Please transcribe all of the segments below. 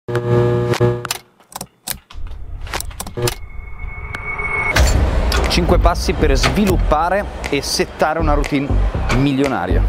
Cinque passi per sviluppare e settare una routine milionaria.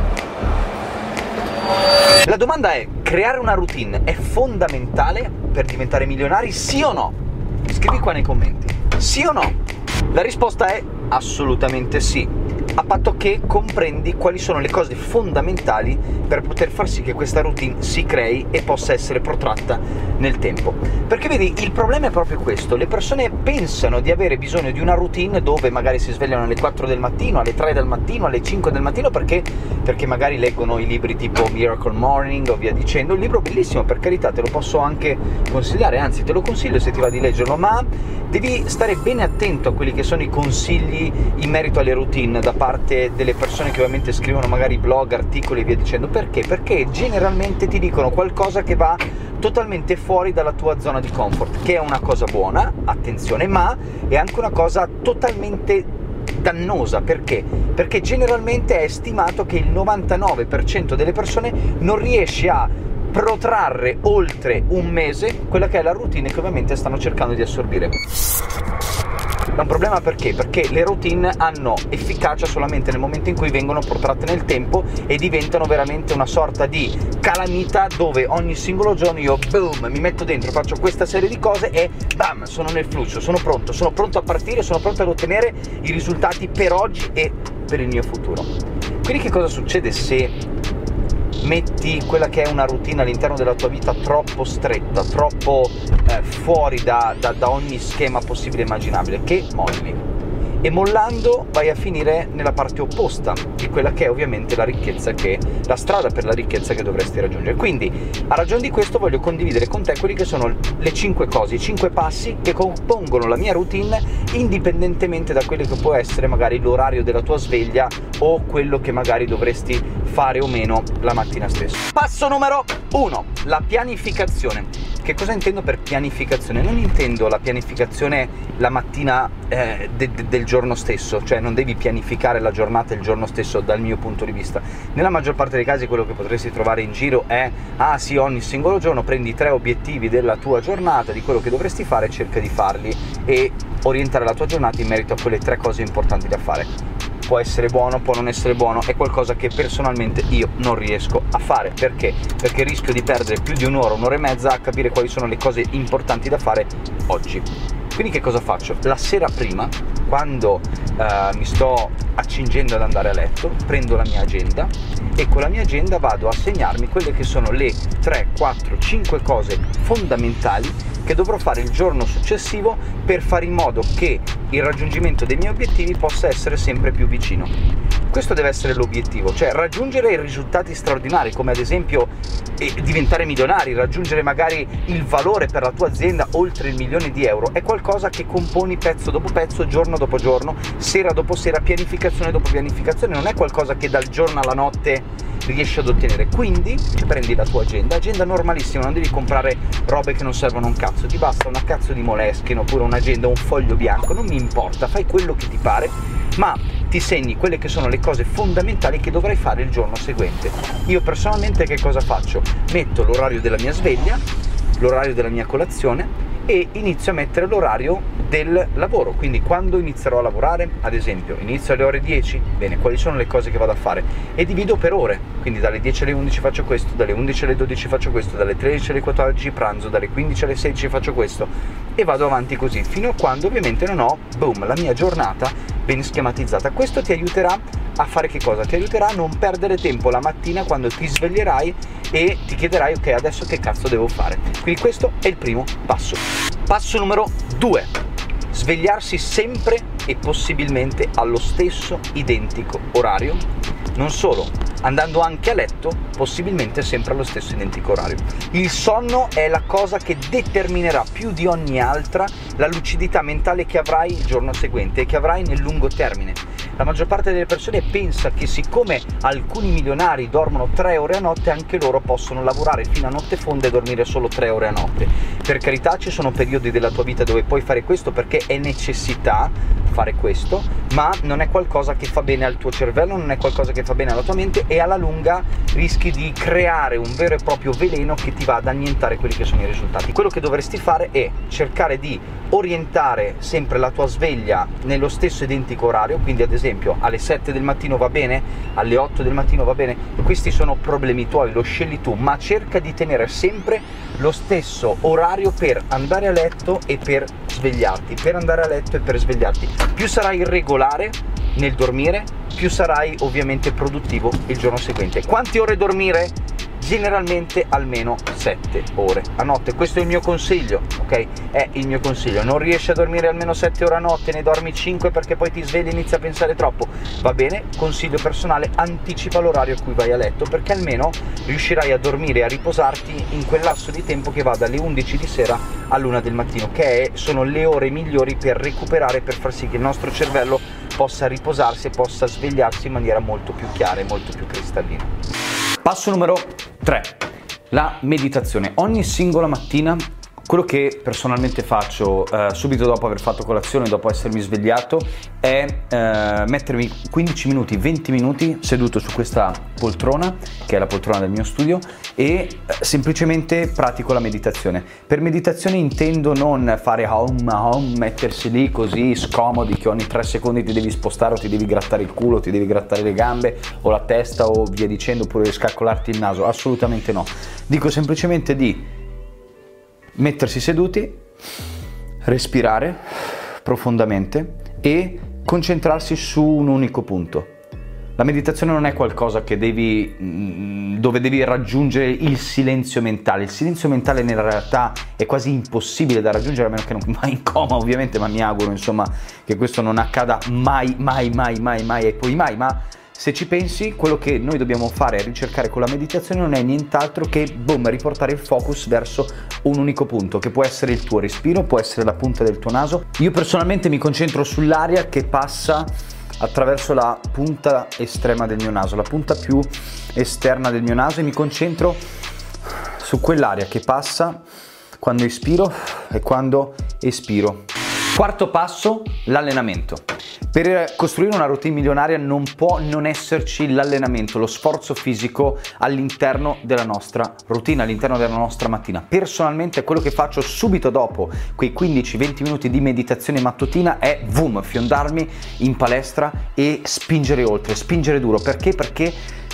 La domanda è: creare una routine è fondamentale per diventare milionari, sì o no? Scrivi qua nei commenti, sì o no? La risposta è assolutamente sì, a patto che comprendi quali sono le cose fondamentali per poter far sì che questa routine si crei e possa essere protratta nel tempo. Perché vedi, il problema è proprio questo: le persone pensano di avere bisogno di una routine dove magari si svegliano alle 4 del mattino, alle 3 del mattino, alle 5 del mattino, perché magari leggono i libri tipo Miracle Morning o via dicendo. Un libro bellissimo, per carità, te lo posso anche consigliare, anzi te lo consiglio se ti va di leggerlo, ma devi stare bene attento a quelli che sono i consigli in merito alle routine da parte delle persone che ovviamente scrivono magari blog, articoli e via dicendo. Perché? Perché generalmente ti dicono qualcosa che va totalmente fuori dalla tua zona di comfort, che è una cosa buona, attenzione, ma è anche una cosa totalmente dannosa. Perché? Perché generalmente è stimato che il 99% delle persone non riesce a protrarre oltre un mese quella che è la routine che ovviamente stanno cercando di assorbire. È un problema perché? Perché le routine hanno efficacia solamente nel momento in cui vengono protratte nel tempo e diventano veramente una sorta di calamita, dove ogni singolo giorno io boom, mi metto dentro, faccio questa serie di cose e bam, sono nel flusso, sono pronto a partire, sono pronto ad ottenere i risultati per oggi e per il mio futuro. Quindi che cosa succede se metti quella che è una routine all'interno della tua vita troppo stretta, troppo fuori da ogni schema possibile e immaginabile? Che molli. E mollando vai a finire nella parte opposta di quella che è ovviamente la ricchezza, la strada per la ricchezza che dovresti raggiungere. Quindi, a ragione di questo, voglio condividere con te quelli che sono le 5 cose, i 5 passi che compongono la mia routine, indipendentemente da quello che può essere magari l'orario della tua sveglia o quello che magari dovresti fare o meno la mattina stessa. Passo numero 1, la pianificazione. Che cosa intendo per pianificazione? Non intendo la pianificazione la mattina del giorno stesso, cioè non devi pianificare la giornata il giorno stesso dal mio punto di vista. Nella maggior parte dei casi quello che potresti trovare in giro è: ah sì, ogni singolo giorno prendi 3 obiettivi della tua giornata, di quello che dovresti fare, cerca di farli e orientare la tua giornata in merito a quelle 3 cose importanti da fare. Può essere buono, può non essere buono, è qualcosa che personalmente io non riesco a fare. Perché? Perché rischio di perdere più di un'ora e mezza a capire quali sono le cose importanti da fare oggi. Quindi che cosa faccio? La sera prima, quando mi sto accingendo ad andare a letto, prendo la mia agenda e con la mia agenda vado a segnarmi quelle che sono le 3, 4, 5 cose fondamentali che dovrò fare il giorno successivo per fare in modo che il raggiungimento dei miei obiettivi possa essere sempre più vicino. Questo deve essere l'obiettivo, cioè raggiungere risultati straordinari, come ad esempio diventare milionari, raggiungere magari il valore per la tua azienda oltre il €1.000.000, è qualcosa che componi pezzo dopo pezzo, giorno dopo giorno, sera dopo sera, pianificazione dopo pianificazione. Non è qualcosa che dal giorno alla notte riesci ad ottenere. Quindi prendi la tua agenda normalissima, non devi comprare robe che non servono un cazzo, ti basta una cazzo di Moleskine oppure un'agenda, un foglio bianco, non mi importa, fai quello che ti pare, ma ti segni quelle che sono le cose fondamentali che dovrai fare il giorno seguente. Io personalmente che cosa faccio? Metto l'orario della mia sveglia, l'orario della mia colazione e inizio a mettere l'orario del lavoro. Quindi quando inizierò a lavorare, ad esempio inizio alle ore 10, bene, quali sono le cose che vado a fare? E divido per ore, quindi dalle 10 alle 11 faccio questo, dalle 11 alle 12 faccio questo, dalle 13 alle 14 pranzo, dalle 15 alle 16 faccio questo e vado avanti così, fino a quando ovviamente non ho, boom, la mia giornata ben schematizzata. Questo ti aiuterà a fare che cosa? Ti aiuterà a non perdere tempo la mattina quando ti sveglierai e ti chiederai: ok, adesso che cazzo devo fare? Quindi questo è il primo passo. Passo numero 2: svegliarsi sempre e possibilmente allo stesso identico orario, non solo, andando anche a letto possibilmente sempre allo stesso identico orario. Il sonno è la cosa che determinerà più di ogni altra la lucidità mentale che avrai il giorno seguente e che avrai nel lungo termine. La maggior parte delle persone pensa che siccome alcuni milionari dormono 3 ore a notte, anche loro possono lavorare fino a notte fonda e dormire solo 3 ore a notte. Per carità, ci sono periodi della tua vita dove puoi fare questo perché è necessità fare questo, ma non è qualcosa che fa bene al tuo cervello, non è qualcosa che fa bene alla tua mente, e alla lunga rischi di creare un vero e proprio veleno che ti va ad annientare quelli che sono i risultati. Quello che dovresti fare è cercare di orientare sempre la tua sveglia nello stesso identico orario, quindi ad esempio alle 7 del mattino va bene, alle 8 del mattino va bene. Questi sono problemi tuoi, lo scegli tu, ma cerca di tenere sempre lo stesso orario per andare a letto e per svegliarti, per andare a letto e per svegliarti. Più sarai irregolare nel dormire, più sarai ovviamente produttivo il giorno seguente. Quante ore dormire? Generalmente almeno 7 ore a notte, questo è il mio consiglio, ok? È il mio consiglio. Non riesci a dormire almeno 7 ore a notte, ne dormi 5 perché poi ti svegli e inizi a pensare troppo, va bene, consiglio personale, anticipa l'orario a cui vai a letto, perché almeno riuscirai a dormire e a riposarti in quel lasso di tempo che va dalle 11 di sera all'1 del mattino, che sono le ore migliori per recuperare, per far sì che il nostro cervello possa riposarsi e possa svegliarsi in maniera molto più chiara e molto più cristallina. Passo numero 3, la meditazione. Ogni singola mattina, quello che personalmente faccio subito dopo aver fatto colazione, dopo essermi svegliato, è mettermi 15 minuti, 20 minuti seduto su questa poltrona, che è la poltrona del mio studio, e semplicemente pratico la meditazione. Per meditazione intendo non fare home, mettersi lì così scomodi che ogni 3 secondi ti devi spostare o ti devi grattare il culo, ti devi grattare le gambe o la testa o via dicendo, oppure scaccolarti il naso, assolutamente no. Dico semplicemente di mettersi seduti, respirare profondamente e concentrarsi su un unico punto. La meditazione non è qualcosa che dove devi raggiungere il silenzio mentale. Il silenzio mentale nella realtà è quasi impossibile da raggiungere, a meno che non vai in coma ovviamente, ma mi auguro insomma che questo non accada mai e poi mai, ma se ci pensi, quello che noi dobbiamo fare e ricercare con la meditazione non è nient'altro che, riportare il focus verso un unico punto, che può essere il tuo respiro, può essere la punta del tuo naso. Io personalmente mi concentro sull'aria che passa attraverso la punta estrema del mio naso, la punta più esterna del mio naso, e mi concentro su quell'aria che passa quando ispiro e quando espiro. Quarto passo, l'allenamento. Per costruire una routine milionaria non può non esserci l'allenamento, lo sforzo fisico all'interno della nostra routine, all'interno della nostra mattina. Personalmente quello che faccio subito dopo quei 15-20 minuti di meditazione mattutina è fiondarmi in palestra e spingere oltre, spingere duro. Perché? Perché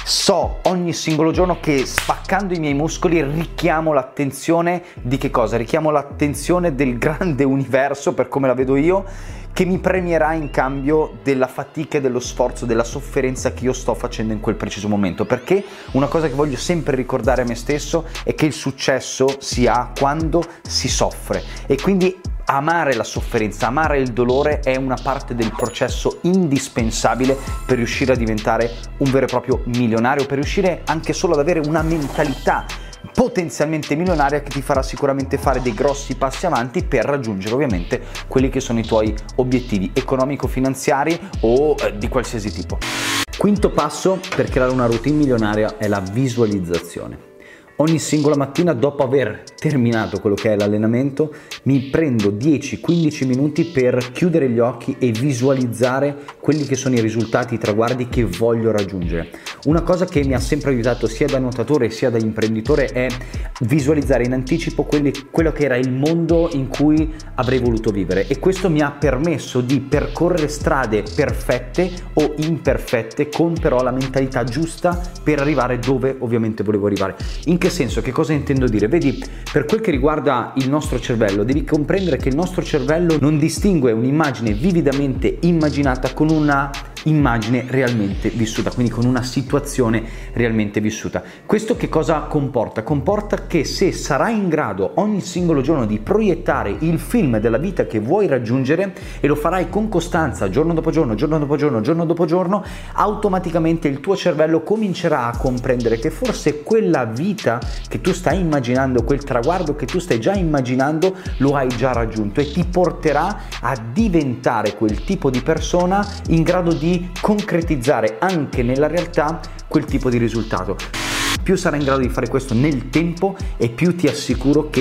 so ogni singolo giorno che spaccando i miei muscoli richiamo l'attenzione di che cosa? Richiamo l'attenzione del grande universo, per come la vedo io, che mi premierà in cambio della fatica e dello sforzo, della sofferenza che io sto facendo in quel preciso momento. Perché una cosa che voglio sempre ricordare a me stesso è che il successo si ha quando si soffre, e quindi amare la sofferenza, amare il dolore è una parte del processo indispensabile per riuscire a diventare un vero e proprio milionario, per riuscire anche solo ad avere una mentalità potenzialmente milionaria che ti farà sicuramente fare dei grossi passi avanti per raggiungere ovviamente quelli che sono i tuoi obiettivi economico-finanziari o di qualsiasi tipo. Quinto passo per creare una routine milionaria è la visualizzazione. Ogni singola mattina, dopo aver terminato quello che è l'allenamento, mi prendo 10-15 minuti per chiudere gli occhi e visualizzare quelli che sono i risultati, i traguardi che voglio raggiungere. Una cosa che mi ha sempre aiutato sia da nuotatore sia da imprenditore è visualizzare in anticipo quello che era il mondo in cui avrei voluto vivere, e questo mi ha permesso di percorrere strade perfette o imperfette, con però la mentalità giusta per arrivare dove ovviamente volevo arrivare. In che senso? Che cosa intendo dire? Vedi, per quel che riguarda il nostro cervello, devi comprendere che il nostro cervello non distingue un'immagine vividamente immaginata con una immagine realmente vissuta, quindi con una situazione realmente vissuta. Questo che cosa comporta? Comporta che se sarai in grado ogni singolo giorno di proiettare il film della vita che vuoi raggiungere, e lo farai con costanza giorno dopo giorno, giorno dopo giorno, giorno dopo giorno, automaticamente il tuo cervello comincerà a comprendere che forse quella vita che tu stai immaginando, quel traguardo che tu stai già immaginando, lo hai già raggiunto, e ti porterà a diventare quel tipo di persona in grado di concretizzare anche nella realtà quel tipo di risultato. Più sarai in grado di fare questo nel tempo, e più ti assicuro che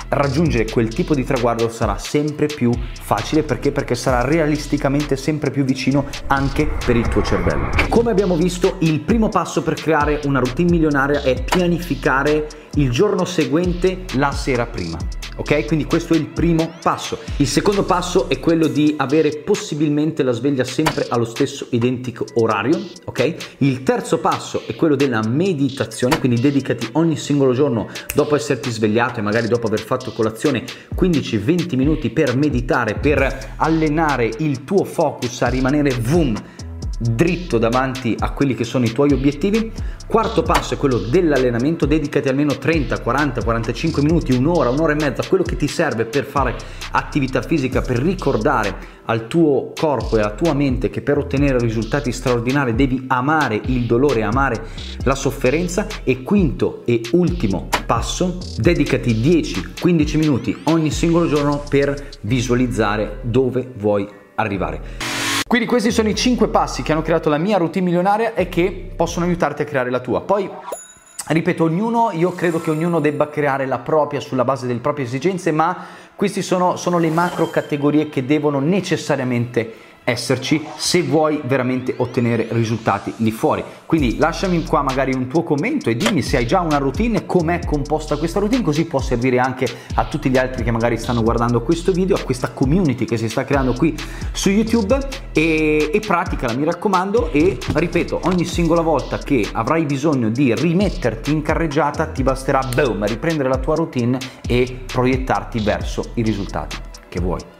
raggiungere quel tipo di traguardo sarà sempre più facile. Perché sarà realisticamente sempre più vicino anche per il tuo cervello. Come abbiamo visto, il primo passo per creare una routine milionaria è pianificare il giorno seguente la sera prima. Ok? Quindi questo è il primo passo. Il secondo passo è quello di avere possibilmente la sveglia sempre allo stesso identico orario. Ok? Il terzo passo è quello della meditazione, quindi dedicati ogni singolo giorno, dopo esserti svegliato e magari dopo aver fatto colazione, 15-20 minuti per meditare, per allenare il tuo focus a rimanere dritto davanti a quelli che sono i tuoi obiettivi. Quarto passo è quello dell'allenamento, dedicati almeno 30, 40, 45 minuti, un'ora e mezza, quello che ti serve per fare attività fisica, per ricordare al tuo corpo e alla tua mente che per ottenere risultati straordinari devi amare il dolore, amare la sofferenza. E quinto e ultimo passo, dedicati 10-15 minuti ogni singolo giorno per visualizzare dove vuoi arrivare. Quindi questi sono i 5 passi che hanno creato la mia routine milionaria e che possono aiutarti a creare la tua. Poi, ripeto, io credo che ognuno debba creare la propria sulla base delle proprie esigenze, ma questi sono le macro categorie che devono necessariamente esserci se vuoi veramente ottenere risultati lì fuori. Quindi lasciami qua magari un tuo commento e dimmi se hai già una routine, com'è composta questa routine, così può servire anche a tutti gli altri che magari stanno guardando questo video, a questa community che si sta creando qui su YouTube, e praticala, mi raccomando. E ripeto, ogni singola volta che avrai bisogno di rimetterti in carreggiata ti basterà riprendere la tua routine e proiettarti verso i risultati che vuoi.